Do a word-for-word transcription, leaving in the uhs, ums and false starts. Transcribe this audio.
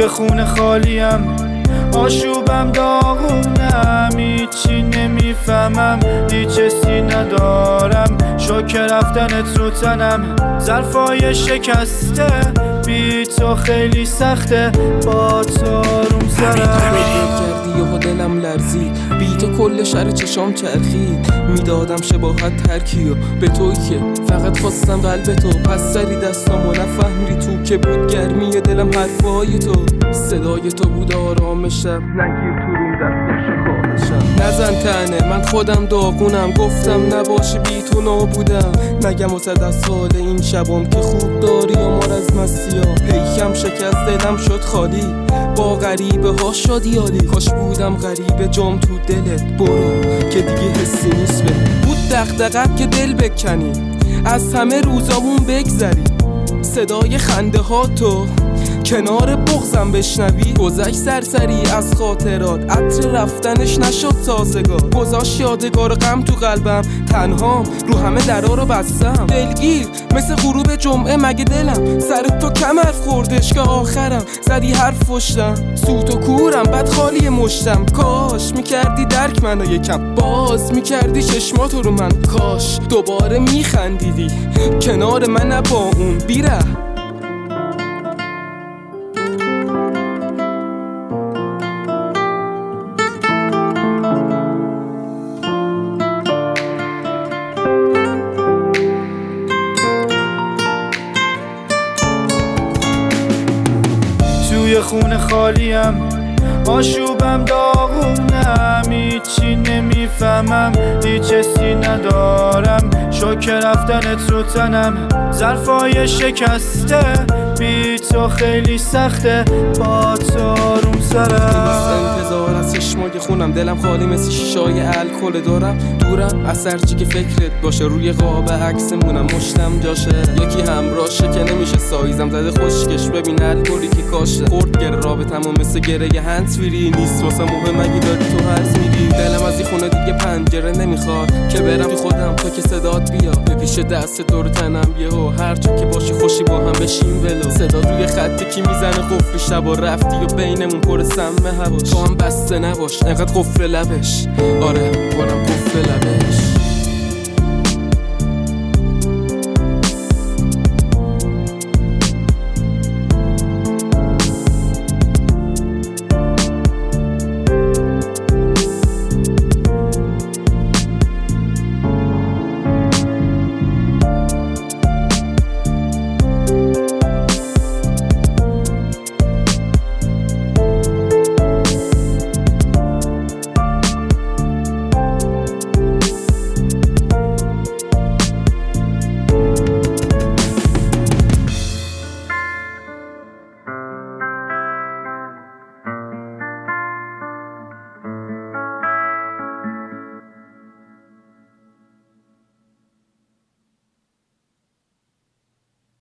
توی خونه خالیم، آشوبم داغونم، هیچی نمیفهمم، هیچ حسی ندارم، شوک رفتنت رو تنم، ظرفای شکسته، بی تو خیلی سخته، با تو آروم سرم. یهو دلم لرزید، بی تو کل شهر چشام چرخید، میدادم شباهت هر کیو به توی که فقط خواستم قلب تو، پس سری دستامو نفهمی تو که بود گرمی دلم، حرفای تو صدای تو بود آرام شب، نگیر تو روم دستش خواهشم، نزن تنه من خودم داغونم، گفتم نباشه بی تو نابودم، نگم و صد از حال این شبام که خوب داری و مار از مسیا، پیکم شکست دلم شد خالی، با غریبه ها شدی یالی، کاش بودم غریبه جام تو دلت، برو که دیگه حسی نیست به بود دغدغه‌ت که دل بکنی، از همه روزامون بگذری، صدای خنده ها تو کنار بغزم بشنوی، گذشت سرسری از خاطرات، عطر رفتنش نشد سازگار، گذاشت یادگار غم تو قلبم، تنهام رو همه درا رو بستم، دلگیر مثل غروب جمعه، مگه دلم سر تو کمر خوردش که آخرم زدی حرف پشتم، سوت و کورم بد خالی مشتم، کاش میکردی درک منو یکم، باز میکردی چشماتو رو من، کاش دوباره میخندیدی کنار من با اون بیره. توی خونه خالیم، آشوبم داغونم، هیچی نمیفهمم، هیچ حسی ندارم، شوک رفتنت رو تنم، ظرفای شکسته، بی تو خیلی سخته، با تو آروم سرم. انتظار از چشمای خونم، دلم خالی مثل شیشای الکل دارم، دورم از هرچی که فکرت باشه، روی قاب عکسمونم مشتم جاشه، یکی همراشه که نمیشه سایزم، زده خشکش ببین الکلی که کاشه، خورد گره رابطمو مثل گره هنسفیری، نیست واسه مهم اگه داری تو هرز میری، دلم از این خونه دیگه پنجره نمیخواد که برم تو خودم تا که صدات بیا، به پیش دست دور تنم یهو هرچی که باشی خوشی با هم بشیم ولو، صدا روی خطی کی میزنه قفل شب و رفتی و بینمون پر سم هواش، تو هم بسته نباش انقدر قفل لبش، آره برم قفل لبش.